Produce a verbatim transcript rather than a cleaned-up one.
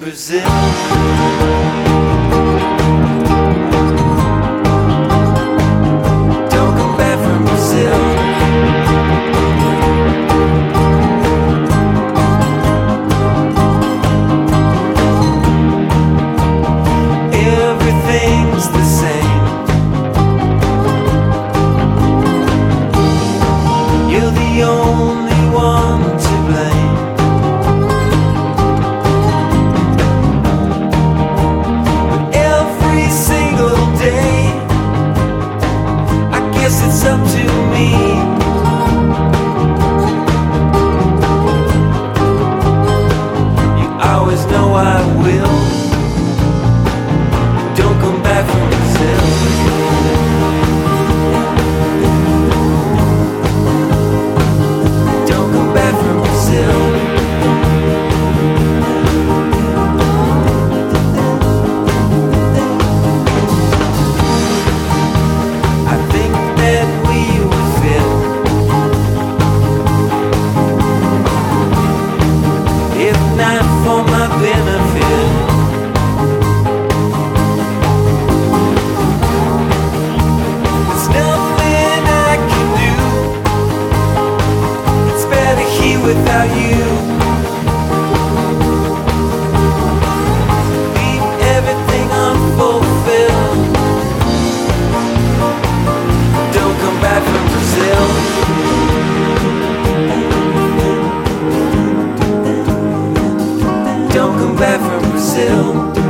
Brazil. Don't come back from Brazil. Everything's the same. You're the only one to blame. But every single day, I guess it's up to me. You always know I will. Don't come back from Brazil. Don't come back from Brazil. I think that we would fit if not for my benefit. There's nothing I can do. It's better here without you. Leave everything unfulfilled. Don't come back from Brazil. Don't come back from Brazil.